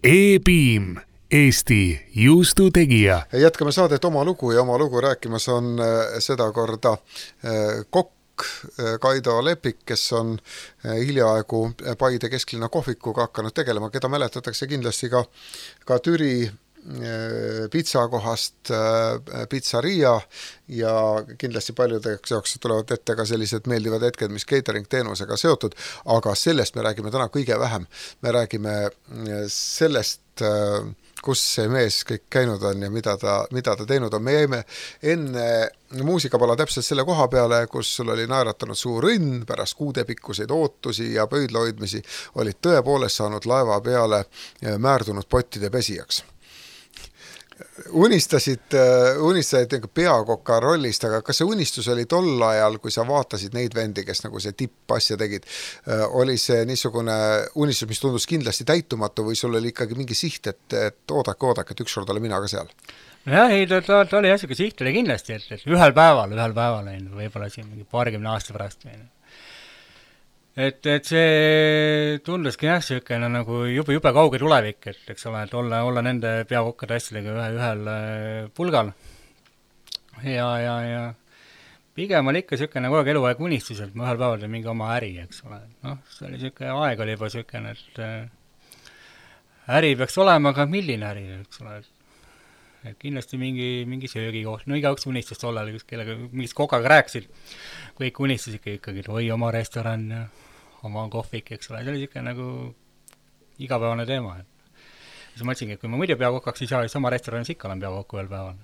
E-Beam, Eesti juustutegija. Jätkame saadet Oma lugu ja Oma lugu rääkimas on seda korda kokk Kaido Lepik, kes on hiljaaegu Paide kesklinna kohvikuga hakanud tegelema, keda mäletatakse kindlasti ka Türi pitsakohast Pizzaria ja kindlasti paljudeks jaoks tulevad ette ka sellised meeldivad hetked, mis catering teenusega seotud, aga sellest me räägime täna kõige vähem. Me räägime sellest, kus see mees kõik käinud on ja mida ta teinud on. Me jäime enne muusikapala täpselt selle koha peale, kus sul oli naeratanud suur õnn, pärast kuudepikkuseid ootusi ja pöidlahoidmisi olid tõepoolest saanud laeva peale määrdunud pottide pesijaks. Unistasid peakoka rollist, aga kas see unistus oli tol ajal, kui sa vaatasid neid vendi, kes nagu see tippasja tegid, oli see niisugune unistus, mis tundus kindlasti täitumatu või sul oli ikkagi mingi siht, et oodake, et ükskord ole mina ka seal? Jah, ei, ta oli asjaga siht oli kindlasti, et ühel päeval, võib-olla siin mingi 20 aasta pärast. Et see tunduski jah, selline nagu jube kauge tulevik, et eks ole, et olla nende peakokkade asjadega ühel pulgal. Ja pigem oli ikka selline kogu aeg eluaeg unistus, et ma ühel päeval teen mingi oma äri, eks ole. See oli selline aeg oli juba selline, et äri peaks olema, aga milline äri, eks ole. Et kindlasti mingi söögikoht, no igaüks unistus tollal, kellega mingist kokaga rääkisid, kõik unistus ikkagi, oi oma restoran ja oma kohvik, eks ole, see oli selline nagu igapäevane teema. Siis ma mõtlesingi, et kui ma muidu peakokaks ei saa, siis oma restoranis ikka olen peakokku ühel päeval.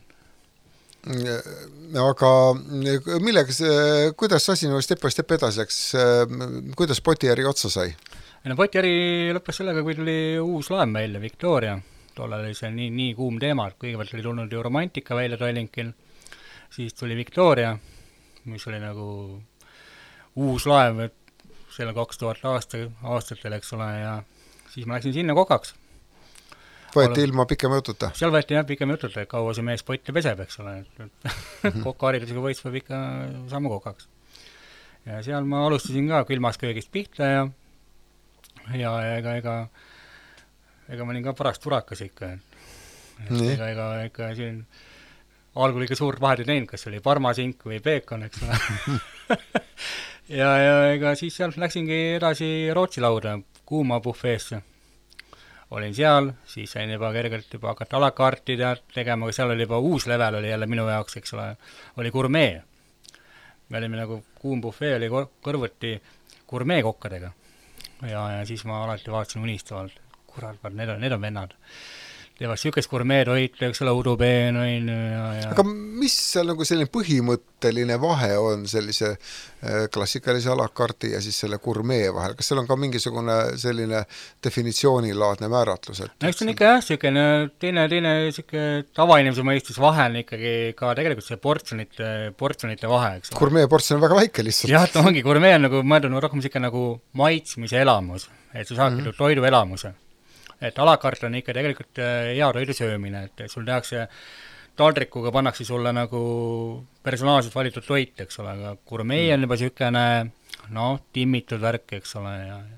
Aga kuidas asi step by step edasi läks, kuidas potiäri otsa sai? Potiäri lõppes sellega, kui tuli uus laev meile, Victoria. Tollal oli see nii kuum teema, et kõigepealt oli tulnud ju Romantika välja Tallinkil, siis tuli Victoria, mis oli nagu uus laev, selle 2000 aastatel, eks ole, ja siis ma läksin sinna kokaks. Võeti ilma pikema jututa? Seal võeti jah pikema jututa, et kaua see mees potte peseb, eks ole. Kokkaharidusega võis peab ikka saama kokaks. Ja seal ma alustasin ka külmas köögist pihta ja ega ma olin ka parast turakas ikka. Ega siin algul ikka suurt vahet ei teinud, kas oli parmasink või peekon, eks ole. ja ega siis seal läksingi edasi Rootsi lauda, kuuma bufeesse. Olin seal, siis sain juba kergelt hakata alakaarti tegema, aga seal oli juba uus level oli jälle minu jaoks, eks ole, oli gurmee. Me olime nagu kuum bufee oli kõrvuti gurmee kokkadega. Ja siis ma alati vaatasin unistavalt, kurat, need on vennad. Teevad sükest gurmeetoit, eks ole, udupeen. Aga mis seal nagu selline põhimõtteline vahe on sellise klassikalise alakaarti ja siis selle gurmee vahel? Kas seal on ka mingisugune selline definitsioonilaadne määratlus? Eks on ikka jah, selline teine tavainimese mõistus vahe on ikkagi ka tegelikult see portsjonite vahe. Gurmee portsjon on väga väike lihtsalt. Jah, ta ongi, gurmee on nagu mõeldud rohkem selline nagu maitsmise elamus, et sa saad toidu elamuse. Et alakart on ikka tegelikult hea toidu söömine, et sul tehakse taldrikuga pannakse sulle nagu personaalselt valitud toit, eks ole, aga gurmee on juba selline, timmitud värk, eks ole,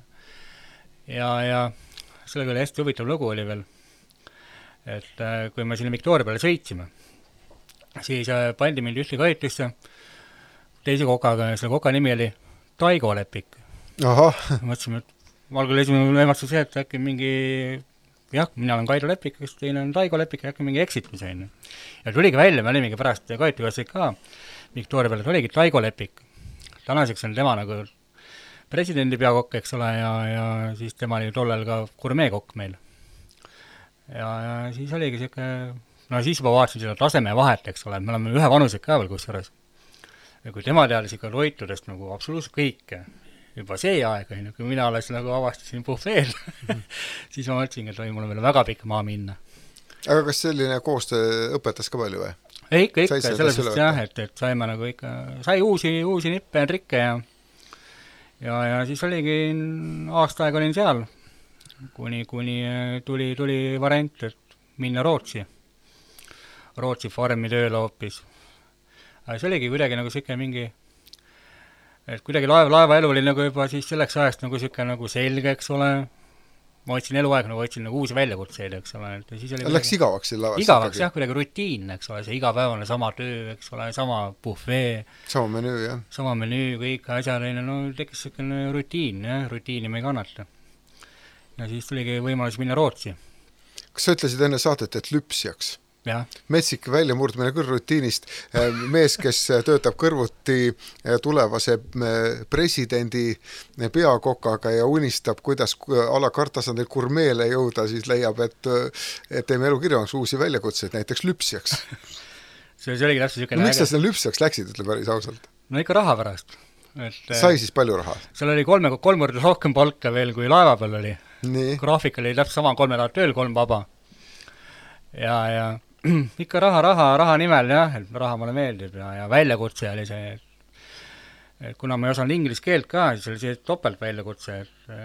ja sellega oli hästi huvitav lugu oli veel, et kui me sinna Victoria peale sõitsime, siis pandi mind ühte kaitlusse teise kokaga ja selle koka nimi oli Taigo Lepik. Mõtlesime, et algul esimene võimastus see, et äkki mingi, jah, mina olen Kaido Lepik, kes teine on Taigo Lepik, äkki mingi eksitus. Ja tuligi välja, me olimegi pärast Kaitukassid ka Victoria peale, et oligi Taigo Lepik. Tänaseks on tema nagu presidendi peakokk, eks ole, ja siis tema oli tollel ka gurmeekokk meil. Ja siis oligi selline, siis juba vaatasin seda taseme vahet, eks ole, et me oleme ühe vanused ka veel kusjuures. Ja kui tema teadis ikka toitudest nagu absoluutselt kõike, juba see aeg, kui mina alles nagu avastasin bufeel, siis ma mõtlesin, et mul on veel väga pikk maa minna. Aga kas selline koostöö õpetas ka palju või? Ikka, sellest jah, et saime nagu ikka, sai uusi nippe ja trikke ja siis oligi aasta aeg olin seal, kuni tuli variant, et minna Rootsi farmi tööle hoopis. Aga see oligi kuidagi nagu selline mingi et kuidagi laeva elu oli nagu juba siis selleks ajast nagu selline nagu selge, eks ole, ma otsin eluaeg nagu otsin nagu uusi väljakutseid, eks ole, et siis oli läks igavaks siin lavas? Igavaks jah, kuidagi rutiin, eks ole, see igapäevane sama töö, eks ole, sama buffee, sama menüü, jah? sama menüü, kõik asjad, no tekkis selline rutiin, jah, rutiini me ei kannata. Ja siis tuligi võimalus minna Rootsi. Kas sa ütlesid enne saadet, et lüpsjaks? Ja. Metsik väljamurdmine küll rutiinist, mees, kes töötab kõrvuti tulevase presidendi peakokaga ja unistab, kuidas a la kartasandil gurmeele jõuda, siis leiab, et teeme elu kirjavaks uusi väljakutseid, näiteks lüpsjaks. See oligi täpselt niisugune miks sa selle lüpsjaks läksid, ütle päris ausalt? No ikka raha pärast. Sai siis palju raha? Seal oli kolm korda rohkem palka veel, kui laeva peal oli. Nii. Graafik oli täpselt sama, 3 nädalat tööl, 3 vaba. Ja ikka raha nimel, jah, et raha mulle meeldib ja väljakutse oli see, et kuna ma ei osanud inglise keelt ka, siis oli see topelt väljakutse,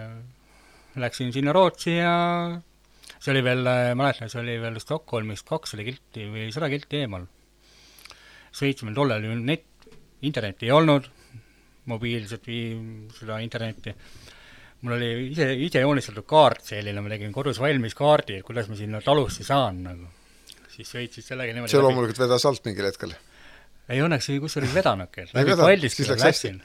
et läksin sinna Rootsi ja see oli veel, mäletan, see oli veel Stockholmist 200 kilti või 100 kilti eemal. Sõitsime tollel internetti ei olnud, mobiilset või seda internetti. Mul oli ise joonistatud kaart selline, ma tegin kodus valmis kaardi, kuidas ma sinna talusse saan nagu. Siis sõitsid sellega niimoodi see loomulikult vedas alt mingil hetkel? Ei, õnneks kus oli vedanudki, et läbi Valdiskile läksin.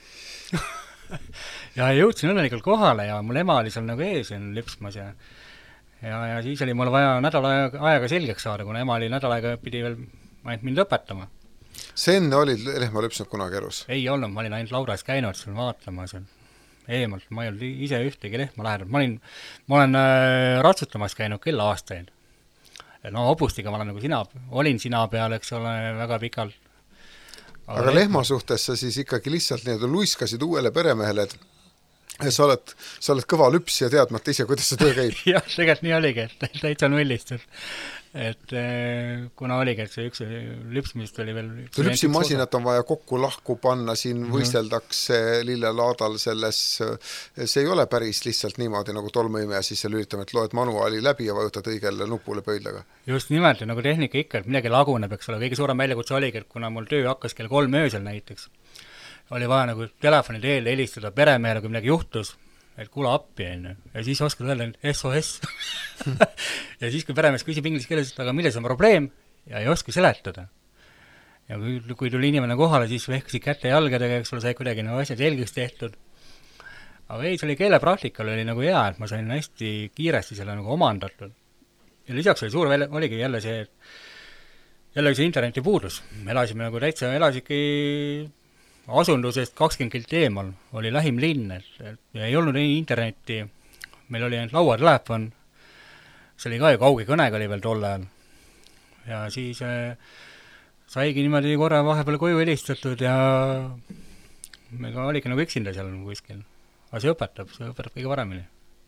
Ja jõudsin õnnelikult kohale ja mul ema oli seal nagu ees lüpsmas ja siis oli mul vaja nädal aega selgeks saada, kuna ema oli nädal aega pidi veel ainult mind õpetama. See enne olid lehma lüpsnud kunagi elus? Ei olnud, ma olin ainult Lauras käinud seal vaatlemas eemalt, ma ei olnud ise ühtegi lehma lähedal. Ma olen ratsutamas käinud küll aastaid. No hobustiga ma olen nagu olin sina peal, eks ole, väga pikalt. Aga lehma suhtes sa siis ikkagi lihtsalt nii-öelda luiskasid uuele peremehele, et sa oled kõva lüps ja teadmata ise, kuidas see töö käib. Jah, tegelikult nii oligi, et täitsa nullist. Et kuna oligi, et see üks lüpsmist oli veel... Lüpsimasinat on vaja kokku lahku panna, siin võisteldakse lillelaadal selles, see ei ole päris lihtsalt niimoodi nagu tolmuime ja siis sa lülitame, et loed manuaali läbi ja vajutad õigele nupule pöidlaga. Just nimelt, nagu tehnika ikka, et midagi laguneb, eks ole, kõige suurem väljakutse oligi, et kuna mul töö hakkas kell 3 öösel näiteks, oli vaja nagu telefoni teel helistada peremehele, kui midagi juhtus, et kuule appi, ja siis oskad öelda SOS. Ja siis, kui peremees küsib inglise keeles, aga milles on probleem, ja ei oska seletada. Ja kui tuli inimene kohale, siis vehkasid kätte jalgadega, eks ole, sai kuidagi nagu asjad selgeks tehtud. Aga ei, see oli keelepraktikal oli nagu hea, et ma sain hästi kiiresti selle nagu omandatud. Ja lisaks oli suur oligi jälle see interneti puudus. Elasime nagu täitsa, elasidki asundusest 20 kilti eemal, oli lähim linn, et ei olnud internetti, meil oli ainult lauatelefon, see oli ka ju kauge kõnega oli veel tol ajal. Ja siis saigi niimoodi korra vahepeal koju helistatud ja me ka oligi nagu üksinda seal kuskil. Aga see õpetab kõige paremini.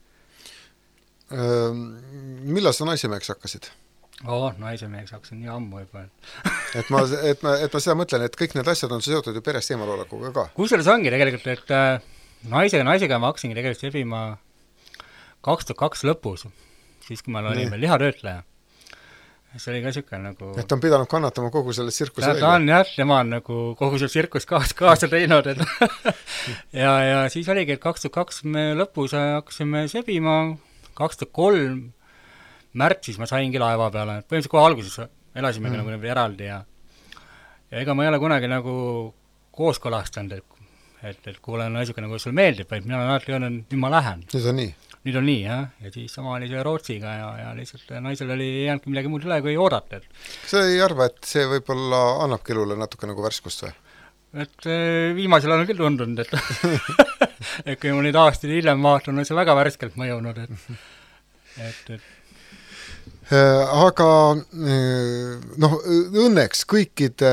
Millal sa naisemeheks hakkasid? Naisemeheks hakkasin nii ammu juba. et ma seda mõtlen, et kõik need asjad on seotud ju perest eemalolekuga ka. Kusjuures ongi tegelikult, et naisega ma hakkasingi tegelikult sebima 2002 lõpus, siis kui ma olin veel lihatöötleja. See oli ka siuke nagu... Et ta on pidanud kannatama kogu selle tsirkuse välja. Ta on jah, tema on nagu kogu selle tsirkus kaasa teinud. ja siis oligi, et 2002 me lõpus hakkasime sebima, 2003 märtsis ma saingi laeva peale, põhimõtteliselt kohe alguses elasime nagu eraldi ja ega ma ei ole kunagi nagu kooskõlastanud, et kuule naisuke nagu sulle meeldib, vaid mina olen alati öelnud, nüüd ma lähen. Nüüd on nii, jah, ja siis sama oli see Rootsiga ja lihtsalt naisel oli jäänudki midagi muud üle, kui oodata. Sa ei arva, et see võib-olla annabki elule natuke nagu värskust või? Et viimasel on küll tundunud, et kui ma nüüd aastaid hiljem vaatan, on see väga värskelt mõjunud, et aga õnneks kõikide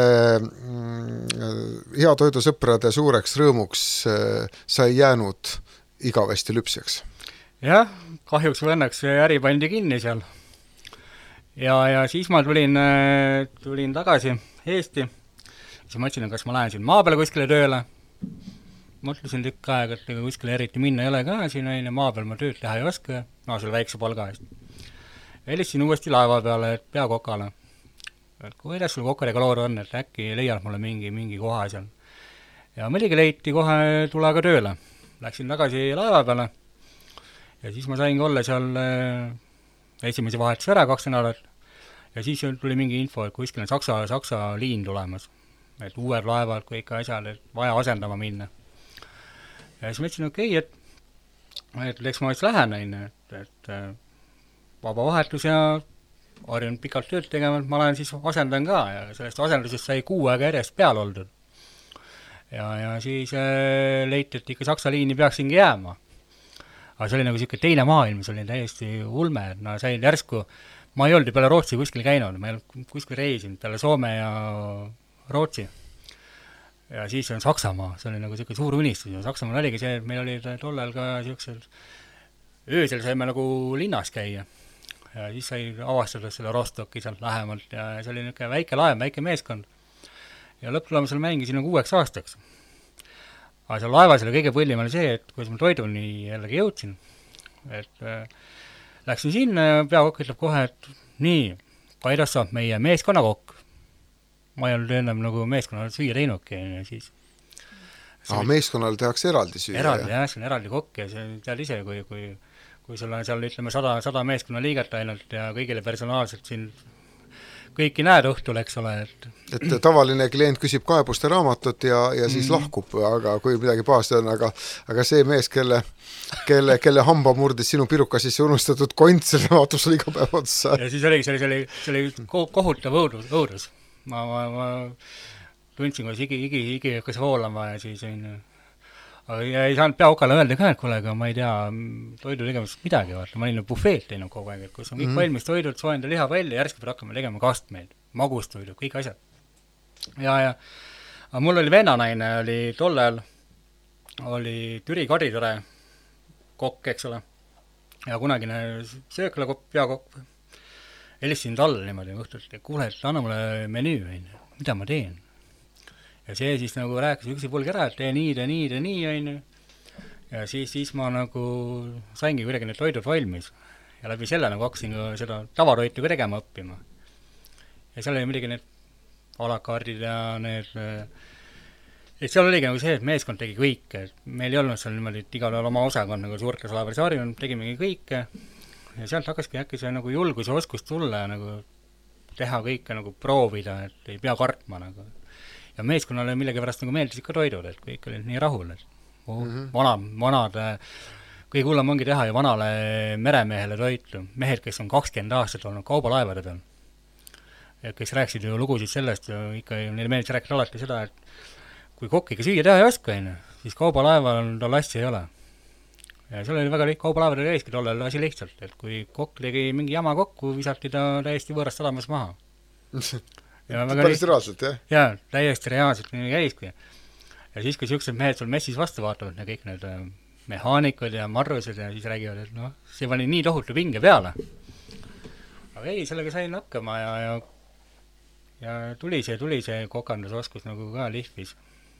hea toidusõprade suureks rõõmuks sa ei jäänud igavesti lüpsjaks. Jah, kahjuks või õnneks äri pandi kinni seal. Ja siis ma tulin tagasi Eesti. Siis mõtlesin, kas ma lähen siin maa peale kuskile tööle. Mõtlesin tükk aega, et kuskile eriti minna ei ole ka siin, ja maa peal ma tööd teha ei oska, selle väikse palga eest. Helistasin uuesti laeva peale, et peakokale. Et kuidas sul kokkalega lood on, et äkki leiad mulle mingi koha seal. Ja muidugi leiti kohe tule ka tööle. Läksin tagasi laeva peale ja siis ma saingi olla seal esimese vahetus ära 2 nädalat ja siis tuli mingi info, et kuskil on Saksa liin tulemas, et uued laevad, kõik asjad, et vaja asendama minna. Ja siis ma ütlesin, okei, et eks ma siis lähen, et vaba vahetus ja harjunud pikalt tööd tegema, et ma lähen siis asendan ka ja sellest asendusest sai 6 aega järjest peal oldud. Ja siis leiti, et ikka Saksa liini peaksingi jääma. Aga see oli nagu selline teine maailm, see oli täiesti ulme, et no sain järsku, ma ei olnud peale Rootsi kuskil käinud, ma ei olnud kuskil reisinud peale Soome ja Rootsi. Ja siis on Saksamaa, see oli nagu selline suur unistus ja Saksamaal oligi see, et meil oli tollel ka sellised, öösel saime nagu linnas käia ja siis sai avastada selle Rostocki sealt lähemalt ja see oli niisugune väike laev, väike meeskond ja lõpptulemusel mängisin nagu 6 aastaks. Aga seal laevas oli kõige põllim oli see, et kuidas ma toiduni jällegi jõudsin, et läksin sinna ja peakokk ütleb kohe, et nii, Kaidas saab meie meeskonnakokk. Ma ei olnud ennem nagu meeskonnal süüa teinudki ja siis meeskonnal tehakse eraldi süüa? Eraldi, jah, see on eraldi kokk ja see tead ise, kui sul on seal ütleme 100 meeskonna liiget ainult ja kõigile personaalselt siin kõiki näed õhtul, eks ole, et tavaline klient küsib kaebuste raamatut ja siis lahkub, aga kui midagi pahasti on, aga see mees, kelle hamba murdis sinu piruka sisse unustatud kont, selle vaatus oli iga päev otsa. Ja siis oligi, see oli kohutav õudus. Ma tundsin, kuidas higi hakkas voolama ja siis aga ei saanud peaokale öelda ka, et kuule, aga ma ei tea toidu tegemist midagi, vaata, ma olin bufeet teinud kogu aeg, et kus on kõik valmis toidud, soojenda liha välja, järsku peab hakkama tegema kastmeid, magustoidud, kõik asjad. Aga mul oli vennanaine, oli tollel, oli Türi Kaditore kokk, eks ole, ja kunagine sööklakokk, peakokk, helistasin talle niimoodi õhtult, et kuule, et anna mulle menüü, mida ma teen. Ja see siis nagu rääkis üksipulgi ära, et tee nii, on. Ja siis ma nagu saingi kuidagi need toidud valmis. Ja läbi selle nagu hakkasin seda tavatoitu ka tegema õppima. Ja seal oli midagi need alakaardid ja need... Et seal oligi nagu see, et meeskond tegi kõike. Meil ei olnud seal niimoodi, et igal oma osakond nagu suurtes laevaris harjunud, tegimegi kõike. Ja sealt hakkaski äkki see nagu julgus ja oskus tulla ja nagu teha kõike nagu proovida, et ei pea kartma nagu. Ja meeskonnale millegipärast nagu meeldisid ka toidud, et kõik olid nii rahul, et vanad, kõige hullem ongi teha ju vanale meremehele toitu, mehed, kes on 20 aastat olnud kaubalaevade peal, kes rääksid ju lugusid sellest ja ikka neile meeldis rääkida alati seda, et kui kokk ikka süüa teha ei oska, siis kaubalaeval tal asja ei ole. Ja seal oli väga kaubalaevadel käiski tollel asi lihtsalt, et kui kokk tegi mingi jama kokku, visati ta täiesti võõrast sadamas maha. Päris reaalselt, jah? Jaa, täiesti reaalselt nii käiski. Ja siis, kui siuksed mehed sul messis vastu vaatavad, kõik need mehaanikud ja marrused ja siis räägivad, et noh, see pani nii tohutu pinge peale. Aga ei, sellega sain hakkama ja tuli see kokandusoskus nagu ka lihvis.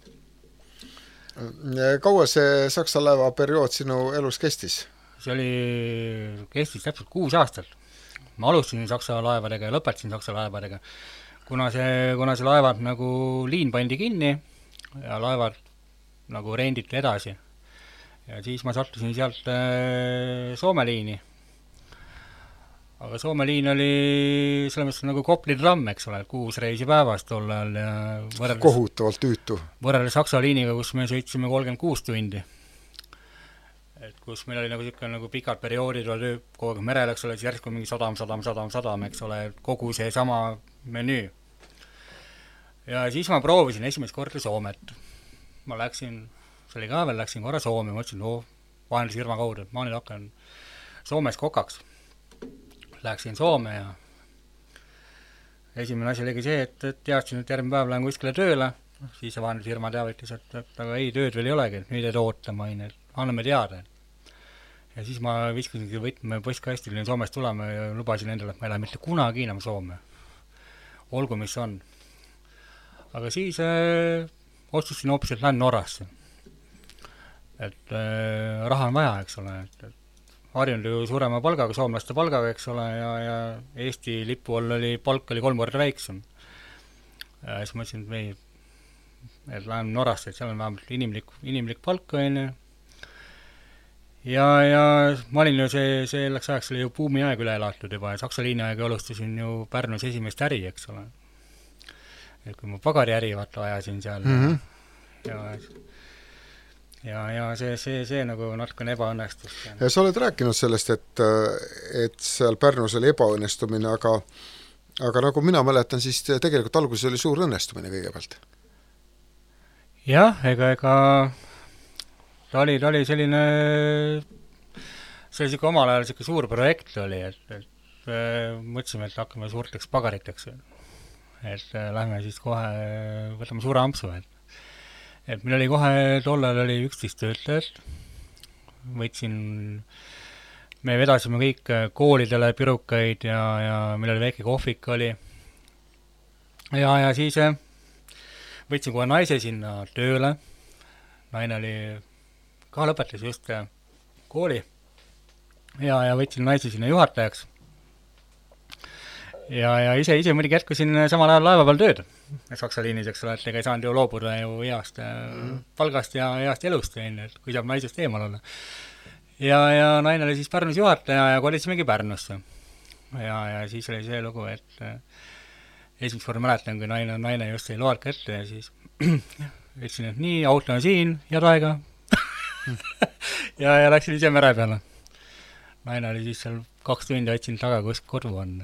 Kaua see Saksa laeva periood sinu elus kestis? See kestis täpselt 6 aastat. Ma alustasin Saksa laevadega ja lõpetasin Saksa laevadega. Kuna see laevad nagu liin pandi kinni ja laevad nagu renditi edasi. Ja siis ma sattusin sealt Soome liini. Aga Soome liin oli selles mõttes nagu Kopli tramm, eks ole, 6 reisi päevast tol ajal ja kohutavalt tüütu. Võrreldes Saksa liiniga, kus me sõitsime 36 tundi. Et kus meil oli nagu selline nagu pikad perioodid, kogu aeg merel, eks ole, siis järsku mingi sadam, eks ole, kogu see sama menüü. Ja siis ma proovisin esimest korda Soomet. Ma läksin, see oli ka veel, läksin korra Soome, mõtlesin, vahendusfirma kaudu, ma nüüd hakkan Soomes kokaks. Läksin Soome ja esimene asi oligi see, et teadsin, et järgmine päev lähen kuskile tööle, siis see vahendusfirma teavitas, et aga ei, tööd veel ei olegi, et nüüd ei ootama, anname teada. Ja siis ma viskasingi võtme postkasti, olin Soomest tulema ja lubasin endale, et ma ei lähe mitte kunagi enam Soome. Olgu, mis on. Aga siis otsustasin hoopis, et lähen Norrasse. Et raha on vaja, eks ole. Harjunud ju suurema palgaga, soomlaste palgaga, eks ole, ja Eesti lipu all oli palk 3 korda väiksem. Ja siis ma ütlesin, et lähen Norrasse, et seal on vähemalt inimlik palk, on. ja ma olin ju selleks ajaks oli ju buumi aeg üle elatud juba ja Saksa liini aega alustasin ju Pärnus esimest äri, eks ole. Et kui ma pagariäri vaata ajasin seal ja see nagu natukene ebaõnnestus. Ja sa oled rääkinud sellest, et seal Pärnus oli ebaõnnestumine, aga nagu mina mäletan, siis tegelikult alguses oli suur õnnestumine kõigepealt. Jah, ega ta oli selline, see oli siuke omal ajal siuke suur projekt oli, et mõtlesime, et hakkame suurteks pagariteks. Et lähme siis kohe, võtame suure ampsu. Et meil oli kohe, tollal oli 11 töötajat. Me vedasime kõik koolidele pirukaid ja meil oli väike kohvik oli. Ja siis võtsin kohe naise sinna tööle. Naine oli ka lõpetas just kooli ja võtsin naise sinna juhatajaks ja ise muidugi jätkusin samal ajal laeva peal tööd Saksa liinis, eks ole, et ega ei saanud ju loobuda ju heast palgast ja heast elust, et kui saab naisest eemal olla ja naine oli siis Pärnus juhataja ja kolisimegi Pärnusse ja siis oli see lugu, et esimest korda mäletan, kui naine just sai loalt kätte ja siis ütlesin, et nii, auto on siin, head aega ja läksin ise mere peale. Naine oli siis seal 2 tundi otsin taga, kus kodu on.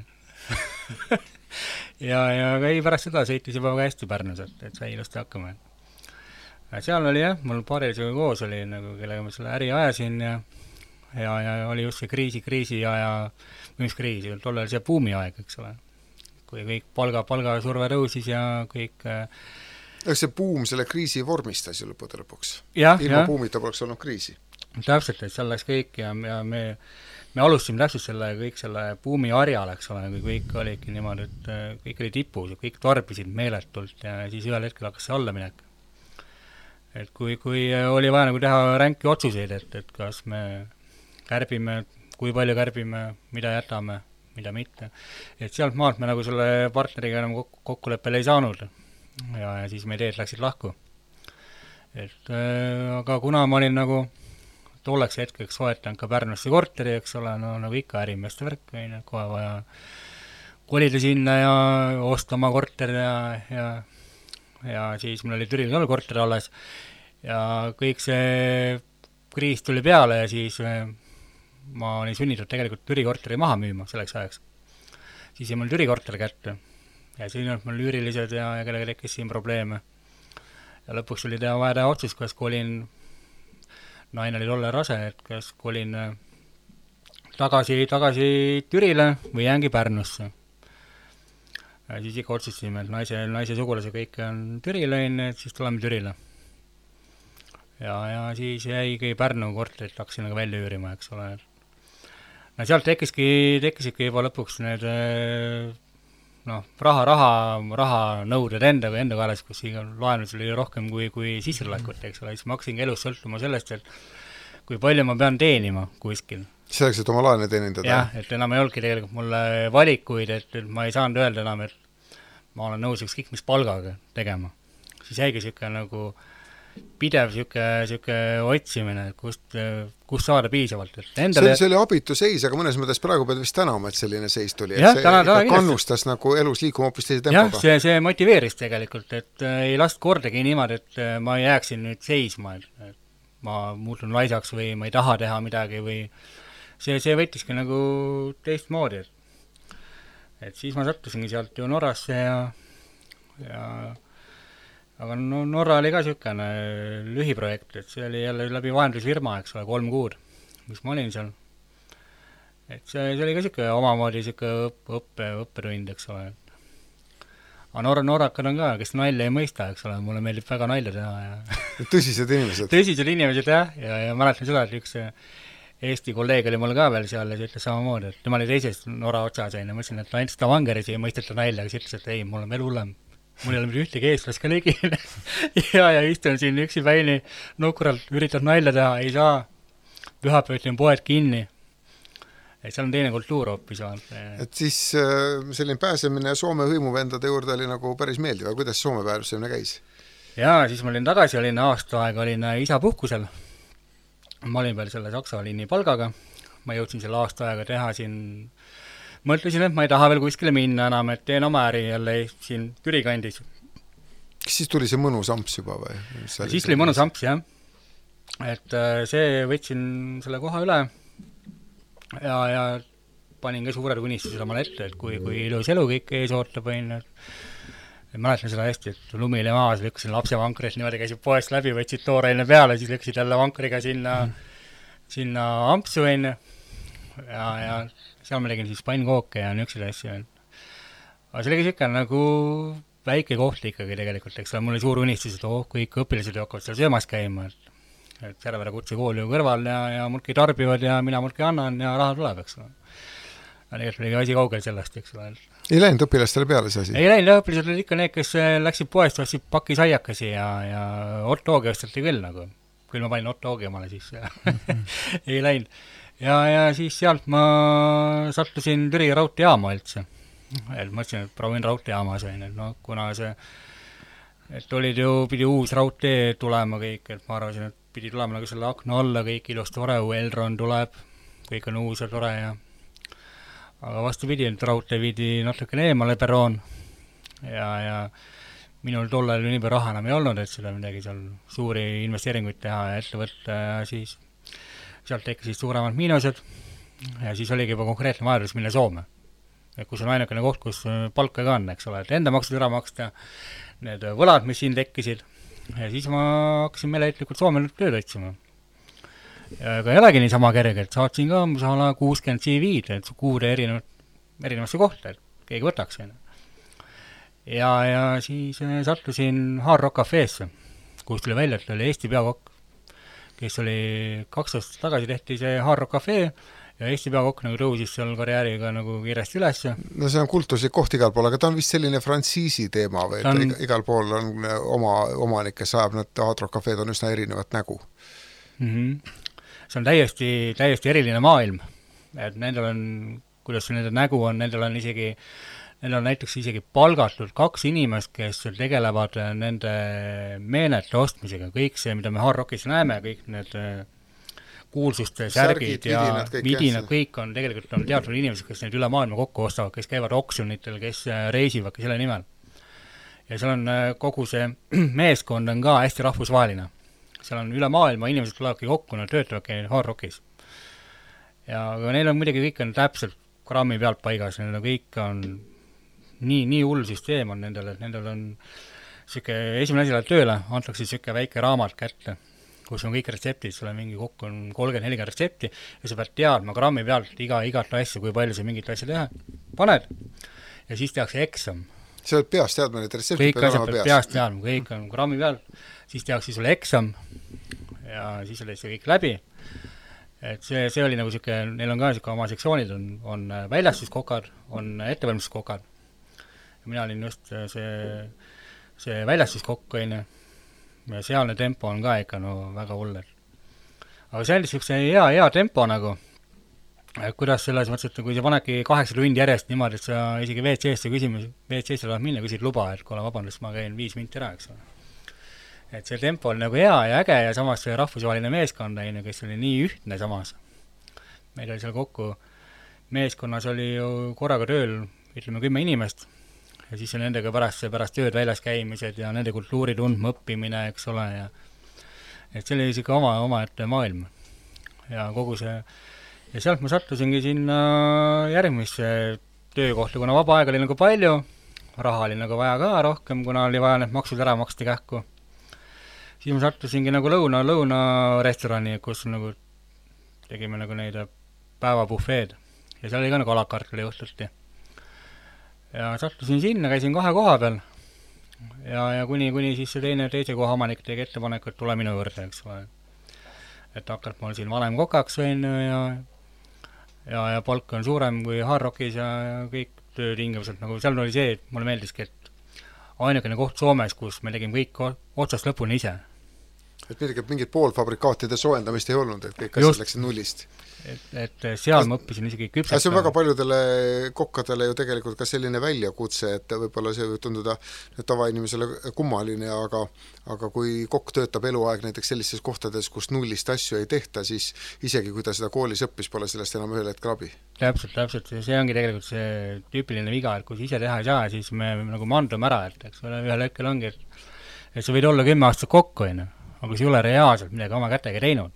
ja ei pärast seda sõitis juba väga hästi Pärnus, et sai ilusti hakkama. Seal oli jah, mul paarilisega koos oli, nagu, kellega ma selle äri ajasin ja oli just see kriisi ja mis kriisi, tollal see buumi aeg, eks ole. Kui kõik palgasurve tõusis ja kõik Eks see buum selle kriisi vormistas ju lõpuks. Ilma buumita poleks olnud kriisi. Täpselt, et seal läks kõik ja me alustasime täpselt selle buumi harjal, eks ole, kui kõik oligi niimoodi, et kõik oli tipus ja kõik tarbisid meeletult ja siis ühel hetkel hakkas see alla minek. Et kui oli vaja nagu teha ränki otsuseid, et kas me kärbime, kui palju kärbime, mida jätame, mida mitte. Et sealt maalt me nagu selle partneriga enam kokkuleppele ei saanud. Ja siis meie teed läksid lahku. Et aga kuna ma olin nagu tolleks hetkeks soetanud ka Pärnusse korteri, eks ole, no nagu ikka ärimeeste värk, kohe vaja kolida sinna ja osta oma korter ja siis meil oli Türil ka korter alles ja kõik see kriis tuli peale ja siis ma olin sunnitud tegelikult Türi korteri maha müüma selleks ajaks. Siis jäi mul Türi korter kätte. Ja siin on mul üürilised ja kellega tekkis siin probleeme. Ja lõpuks oli vaja teha otsus, kas kolin, naine oli tolle rase, et kas kolin tagasi Türile või jäängi Pärnusse. Ja siis ikka otsustasime, et naise sugulase kõik on Türile, et siis tuleme Türile. Ja siis jäigi Pärnu korterit hakkasin nagu välja üürima, eks ole. No sealt tekkisidki juba lõpuks need raha nõuded enda kaelas, kus laenus oli rohkem kui sissetulekut, eks ole, siis ma hakkasingi elus sõltuma sellest, et kui palju ma pean teenima kuskil. Selleks, et oma laene teenindada? Jah, et enam ei olnudki tegelikult mulle valikuid, et ma ei saanud öelda enam, et ma olen nõus ükskõik mis palgaga tegema. Siis jäigi siuke nagu pidev siuke otsimine, kust saada piisavalt. See oli abitu seis, aga mõnes mõttes praegu pead vist tänama, et selline seis tuli. Ja, see kannustas nagu elus liikuma hoopis teise tempoga. Jah, see motiveeris tegelikult, et ei last kordagi niimoodi, et ma jääksin nüüd seisma, et ma muutun laisaks või ma ei taha teha midagi või see võttiski nagu teistmoodi. Et siis ma sattusingi sealt ju Norrasse aga Norra oli ka siukene lühiprojekt, et see oli jälle läbi vahendusfirma, eks ole, 3 kuud, mis ma olin seal. Et see oli ka siuke omamoodi siuke õppetund, eks ole. Aga norrakad on ka, kes nalja ei mõista, eks ole, mulle meeldib väga nalja teha. Ja tõsised inimesed. Tõsised inimesed, jah, ja mäletan seda, et üks Eesti kolleeg oli mul ka veel seal ja see ütles samamoodi, et tema oli teisest Norra otsas ja mõtlesin, et ainult Stavangeris ei mõisteta nalja, aga see ütles, et ei, mul on veel hullem. Mul ei ole mitte ühtegi eestlast ka ligil ja istun siin üksi päini nukralt, üritad nalja teha, ei saa, pühapäeviti on poed kinni, et seal on teine kultuur hoopis. Et siis selline pääsemine Soome hõimuvendade juurde oli nagu päris meeldiv, aga kuidas Soome pääsemine käis? Jaa, siis ma olin tagasi, olin aasta aega, olin isa puhkusel ma olin veel selle Saksa liini palgaga, ma jõudsin selle aasta aega teha siin, mõtlesin, et ma ei taha veel kuskile minna enam, et teen oma äri jälle siin Türi kandis. Kas siis tuli see mõnus amps juba või? Siis tuli mõnus amps, jah. Et see võtsin selle koha üle ja panin ka suured unistused omale ette, et kui ilus elu kõik ees ootab, mäletan seda hästi, et lumi oli maas, lükkasin lapsevankrit, niimoodi käisid poest läbi, võtsid tooreline peale, siis lükkasid jälle vankriga sinna ampsu ja seal ma tegin siis pannkooke ja niisuguseid asju. Aga see oli siuke nagu väike koht ikkagi tegelikult, eks mul oli suur unistus, et kõik õpilased jookavad seal söömas käima, et Järvere kutsekool ju kõrval ja mulki tarbivad ja mina mulki annan ja raha tuleb, eks. Aga tegelikult oli asi kaugel sellest, eks. Ei läinud õpilastele peale see asi? Ei läinud, õpilased olid ikka need, kes läksid poest, ostsid paki saiakasi ja Otto-Oogi ostati küll nagu. Küll ma panin Otto-Oogi omale siis ja ei läinud. Ja siis sealt ma sattusin Türi raudteejaama üldse. Et mõtlesin, et proovin raudteejaamas kuna see, et pidi uus raudtee tulema kõik, et ma arvasin, et pidi tulema nagu selle akna alla kõik ilus tore, Elron tuleb, kõik on uus ja tore aga vastupidi, et raudtee viidi natukene eemale peroon ja minul tollel nii palju raha enam ei olnud, et seda midagi seal suuri investeeringuid teha ja ette võtta ja siis sealt tekkisid suuremad miinused ja siis oligi juba konkreetne vajadus minna Soome. Et kus on ainukene koht, kus palka ka on, eks ole, et enda maksud ära maksta, need võlad, mis siin tekkisid ja siis ma hakkasin meeleheitlikult Soome tööd otsima. Aga ei olegi nii sama kerge, et saatsin ka 60 CV-d, et kuude erinevasse kohta, et keegi võtaks. Ja siis sattusin Hard Rock Cafeesse, kus tuli välja, et oli Eesti peakokk, kes oli 2 aastat tagasi tehti see Hard Rock Cafe ja Eesti peakokk nagu tõusis seal karjääriga nagu kiiresti üles. No see on kultuslik koht igal pool, aga ta on vist selline frantsiisi teema või, et igal pool on oma omanik, kes ajab, need Hard Rock Cafeed on üsna erinevat nägu. See on täiesti eriline maailm, et nendel on, kuidas nende nägu on, nendel on näiteks isegi palgatud 2 inimest, kes tegelevad nende meenete ostmisega, kõik see, mida me Hard Rockis näeme, kõik need kuulsuste särgid ja vidinad, kõik on tegelikult on teatud inimesed, kes neid üle maailma kokku ostavad, kes käivad oksjonitel, kes reisivad selle nimel. Ja seal on kogu see meeskond on ka hästi rahvusvaheline. Seal on üle maailma, inimesed tulevadki kokku, nad töötavadki Hard Rockis. Ja aga neil on muidugi kõik on täpselt grammi pealt paigas, neil on kõik on nii hull süsteem on nendel, et nendel on siuke esimene asi läheb tööle, antakse siuke väike raamat kätte, kus on kõik retseptid, sul on mingi kokku on 30-40 retsepti ja sa pead teadma grammi pealt igat asja, kui palju sa mingit asja teha paned ja siis tehakse eksam. Sa pead peast teadma, need retseptid kõik asjad pead peast teadma, kõik on grammi pealt, siis tehakse sulle eksam ja siis oled see kõik läbi. Et see oli nagu siuke, neil on ka siuke oma sektsioonid, on väljastuskokad, on ettevalmistuskokad. Ja mina olin just see väljastuskokk ja sealne tempo on ka ikka väga hull. Aga see oli siukse hea tempo nagu, et kuidas selles mõttes, et kui sa panedki 8 tundi järjest niimoodi, et sa isegi WC-sse tahad minna, küsid luba, et kuule vabandust, ma käin 5 minti ära, eks ole. Et see tempo oli nagu hea ja äge ja samas see rahvusvaheline meeskond, kes oli nii ühtne samas. Meil oli seal kokku, meeskonnas oli ju korraga tööl, ütleme 10 inimest ja siis on nendega pärast tööd väljas käimised ja nende kultuuri tundma õppimine, eks ole, ja et see oli isegi oma ette maailm ja kogu see ja sealt ma sattusingi sinna järgmisse töökohta, kuna vaba aega oli nagu palju, raha oli nagu vaja ka rohkem, kuna oli vaja need maksud ära maksta kähku. Siis ma sattusingi nagu lõuna restorani, kus nagu tegime nagu neid päevabufeed ja seal oli ka nagu alakartuli õhtuti. Ja sattusin sinna, käisin 2 koha peal ja kuni siis see teise koha omanik tegi ettepaneku, et tule minu juurde, eks ole. Et hakkad mul siin vanem kokaks ja palk on suurem kui Hard Rockis ja kõik töötingimused, nagu seal oli see, et mulle meeldiski, et ainukene koht Soomes, kus me tegime kõik otsast lõpuni ise. et mingit poolfabrikaatide soojendamist ei olnud, et kõik asjad läksid nullist. Et seal ma õppisin isegi küpsetama. See on väga paljudele kokkadele ju tegelikult ka selline väljakutse, et võib-olla see võib tunduda tavainimesele kummaline, aga kui kokk töötab eluaeg näiteks sellistes kohtades, kus nullist asju ei tehta, siis isegi kui ta seda koolis õppis, pole sellest enam ühel hetkel abi. Täpselt, see ongi tegelikult see tüüpiline viga, et kui ise teha ei saa, siis me nagu mandume ära, et eks ole, ühel hetkel ongi, et sa võid olla 10 aastat kokku, aga sa ei ole reaalselt midagi oma kätega teinud.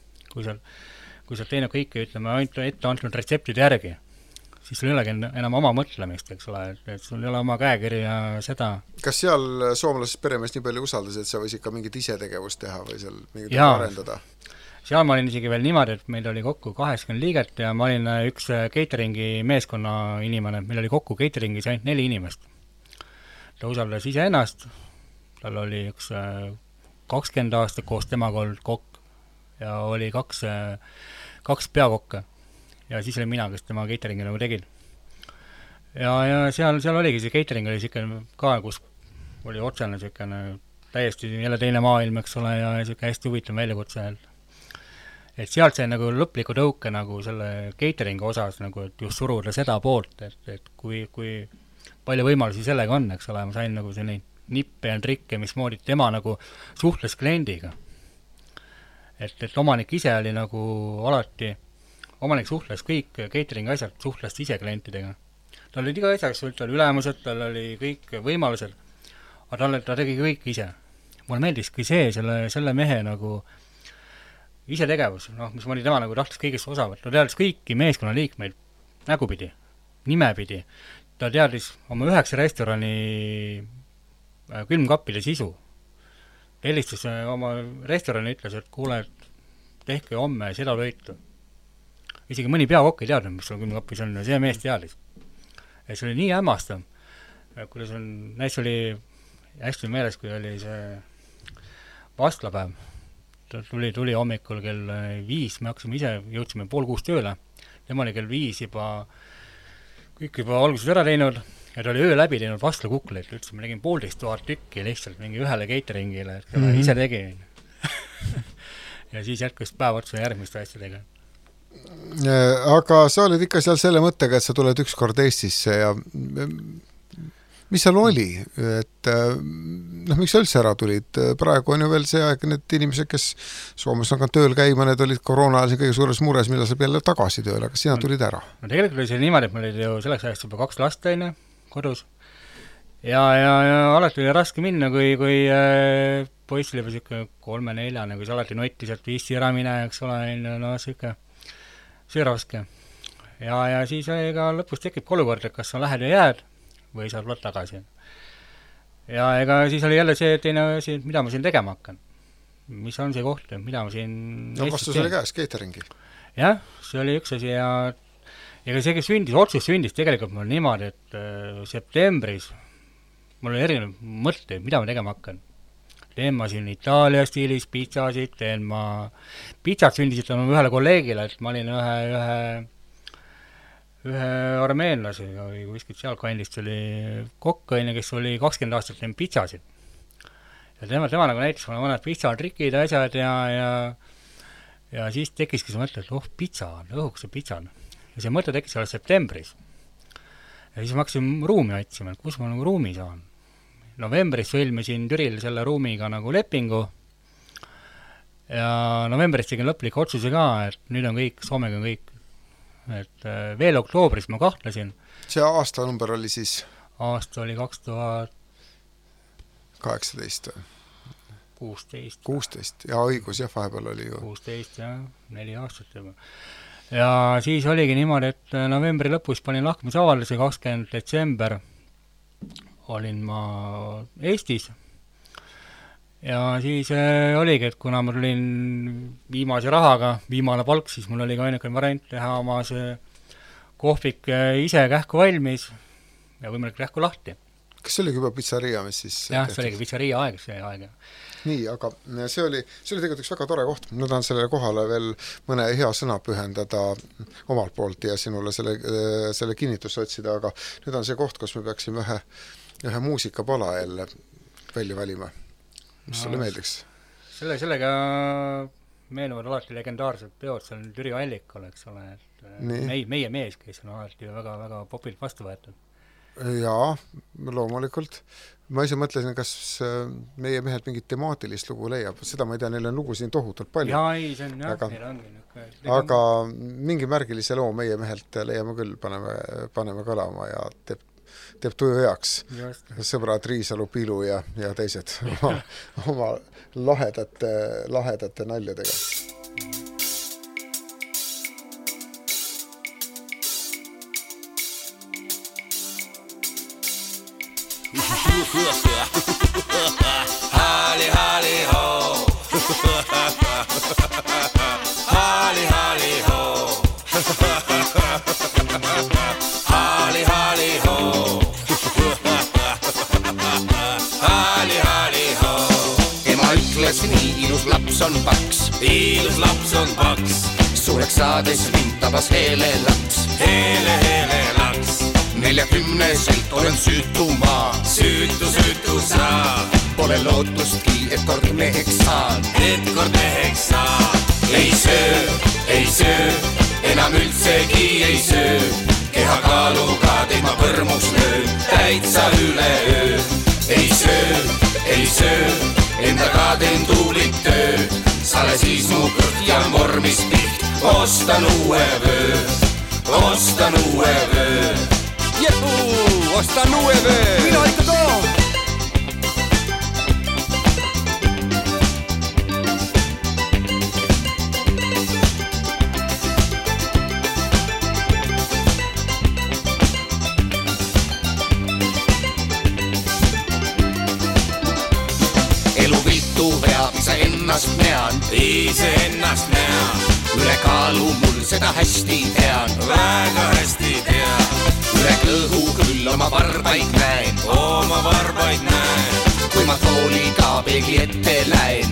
Kui sa teinud kõike, ütleme, ainult ette antud retseptide järgi, siis sul ei olegi enam oma mõtlemist, eks ole, et sul ei ole oma käekirja seda. Kas seal soomlasest peremees nii palju usaldas, et sa võis ikka mingit isetegevust teha või seal mingit arendada? Seal ma olin isegi veel niimoodi, et meil oli kokku 80 liiget ja ma olin üks cateringi meeskonna inimene, meil oli kokku cateringis ainult 4 inimest. Ta usaldas ise ennast, tal oli üks 20 aastat koos temaga olnud kokk ja oli kaks peakokka ja siis oli mina, kes tema cateringi nagu tegin. Ja seal oligi see catering oli siukene ka, kus oli otsene siukene täiesti jälle teine maailm, eks ole, ja siuke hästi huvitav väljakutse. Et sealt sai nagu lõpliku tõuke nagu selle cateringi osas nagu, et just suruda seda poolt, et kui palju võimalusi sellega on, eks ole, ma sain nagu selline nippe ja trikke, mismoodi tema nagu suhtles kliendiga. Et omanik ise oli nagu alati, omanik suhtles kõik cateringi asjad, suhtles ise klientidega. Tal oli iga asjaks, tal oli ülemused, tal oli kõik võimalused, aga ta tegi kõik ise. Mulle meeldis kui selle mehe nagu ise tegevus, mis ma oli tema nagu tahtis kõigest osa võtta. Ta teadis kõiki meeskonna liikmeid nägupidi, nimepidi. Ta teadis oma 9 restorani külmkappide sisu. Helistas oma restorani ütles, et kuule, tehke homme seda võitu. Isegi mõni peakokk ei teadnud, mis sul külmkappis on, ja see mees teadis. Ja see oli nii hämmastav. Kuidas näiteks oli hästi meeles, kui oli see vastlapäev. Ta tuli hommikul kell 5, me hakkasime ise, jõudsime 5:30 tööle. Tema oli kell 5 kõik juba alguses ära teinud. Ja ta oli öö läbi teinud vastlakukleid, ütles, ma tegin 1500 tükki lihtsalt mingi ühele cateringile, et ise tegin. Ja siis jätkus päev otsa järgmiste asjadega. Aga sa olid ikka seal selle mõttega, et sa tuled ükskord Eestisse ja mis seal oli? Et miks sa üldse ära tulid? Praegu on ju veel see aeg, need inimesed, kes Soomes on ka tööl käima, need olid koroona ajal kõige suures mures, millal sa jälle tagasi tööle, aga sina tulid ära? No tegelikult oli see niimoodi, et meil oli ju selleks ajast juba 2 last kodus. Ja alati oli raske minna, kui poiss oli juba 3-4, kui sa alati nottis, et viisi ära mine, eks ole, see raske. Ja siis ega lõpus tekib olukord, et kas sa lähed ja jääd või sa tuled tagasi. Ja ega siis oli jälle see teine asi, mida ma siin tegema hakkan. Mis on see koht, mida ma siin... No vastus oli käes, cateringi. Jah, see oli üks asi ja see, kes otsus sündis tegelikult mul niimoodi, et septembris mul oli erinev mõtte, mida ma tegema hakkan. Teen ma siin Itaalia stiilis pitsasid, pitsad sündisid ühele kolleegile, et ma olin ühe armeenlase või kuskilt seal kandist oli kokk, kes oli 20 aastat teinud pitsasid. Ja tema nagu näitas mulle mõned pitsatrikid ja asjad ja siis tekkiski see mõte, et pitsa on, õhuks see pitsa on. Ja see mõte tekkis alles septembris. Ja siis ma hakkasin ruumi otsima, et kus ma nagu ruumi saan. Novembris sõlmisin Türil selle ruumiga nagu lepingu ja novembris tegin lõpliku otsuse ka, et nüüd on kõik, Soomega on kõik. Et veel oktoobris ma kahtlesin. See aasta number oli siis? Aasta oli 2018 või? 16, ja õigus, jah, vahepeal oli ju. 16, jah, 4 aastat juba. Ja siis oligi niimoodi, et novembri lõpus panin lahkumisavalduse, 20 detsember olin ma Eestis. Ja siis oligi, et kuna ma tulin viimase rahaga, viimane palk, siis mul oli ka ainuke variant teha oma see kohvik ise kähku valmis ja võimalik kähku lahti. Kas see oligi juba pizzeria, mis siis... Jah, see oligi pizzeria aeg, see aeg. Nii, aga see oli tegelikult üks väga tore koht. Ma tahan sellele kohale veel mõne hea sõna pühendada omalt poolt ja sinule selle kinnitust otsida, aga nüüd on see koht, kus me peaksime ühe muusikapala jälle välja valima. Mis sulle meeldiks? sellega meenuvad alati legendaarsed peod, see on Türi Allikul, eks ole, et meie mees, kes on alati väga, väga popilt vastu võetud. Jaa, loomulikult. Ma ise mõtlesin, kas meie mehed mingit temaatilist lugu leiab, seda ma ei tea, neil on lugu siin tohutult palju. Jaa, ei, see on jah, neil ongi. Aga mingi märgilise loo meie mehelt leiame küll, paneme kõlama ja teeb tuju heaks. Sõbrad Riisalu, Pilu ja teised oma lahedate naljadega. Hali, hali, ho. Hali, hali, ho. Hali, hali, ho. Hali, hali, ho. Ema ütles nii, ilus laps on paks. Ilus laps on paks. Suureks saades mind tabas hele laks. Hele laks. 40-selt olen süütu maa. Süütu saa. Pole lootustki, et kord meheks saan. Ei söö, enam üldsegi ei söö. Kehakaaluga teid ma põrmuks löön, täitsa üle öö. Ei söö, endaga teen tuulit töö. Sale siis mu kõht ja vormis piht. Ostan uue vöö. Jehuu, ostan uue vöö. Mina ikka ka. Elu viltu veab, ise ennast näan. Üle kaalu mul seda hästi tean. Väga hästi tean. Üle kõhu küll oma varbaid näen. Kui ma tooliga peegli ette lähen.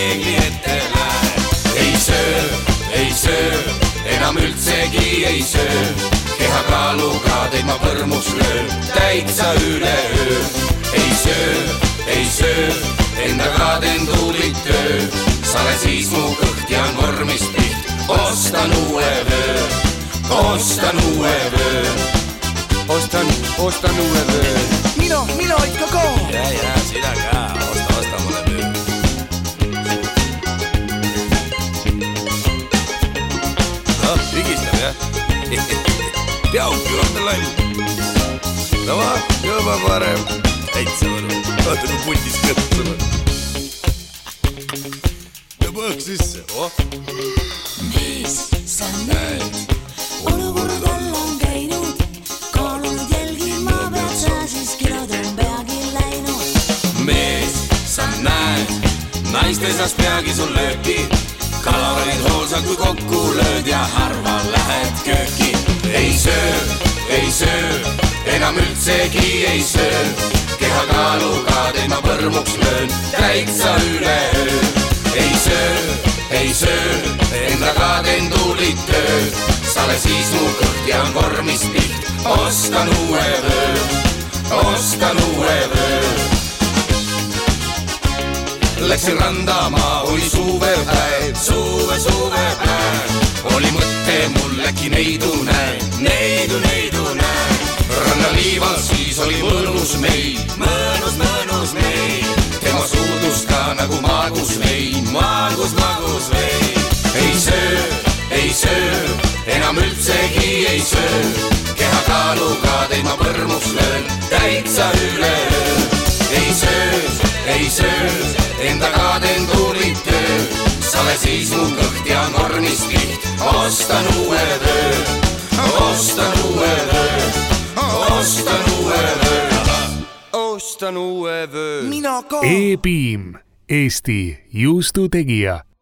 Ei söö, enam üldsegi ei söö. Kehakaaluga teid ma põrmus löön, täitsa üle öö. Ei söö, endaga teen tuulit töö. Sale siis mu kõht ja on vormist piht. Ostan uue vöö. Ostan uue vöö. Mina ikka ka. Ja, sina ka. Osta mulle vöö. No, higistab jah. Teauki on ta lall. No va, juba parem. Täitsa võlu. Vaata kui putis kõpsama. Põõk sisse, Mees, sa näed, olukord all on käinud. Kaalunud jälgima pead sa, siis kilod on peagi läinud. Mees, sa näed, naiste seas peagi sul lööki. Kalorid hoolsad kui kokku lööd ja harva lähed kööki. Ei söö, enam üldsegi ei söö. Kehakaaluga teid ma põrmuks löön, täitsa üle öö. Ei söö, endaga teen tuulit töö. Sale siis mu kõht ja on vormis piht. Ostan uue vöö. Läksin randama, oli suvepäev. Oli mõtte mul äkki neidu näen. Rannaliival siis oli mõnus meil. Tema suudus ka nagu maagus vein. Ei söö, enam üldsegi ei söö. Kehakaaluga teid ma põrmuks löön, täitsa üle öö. Ei söö, endaga teen tuulit töö. Sale siis mu kõht ja on vormist piht. Ostan uue vöö. Mina ka. E-Beam, Eesti juustutegija.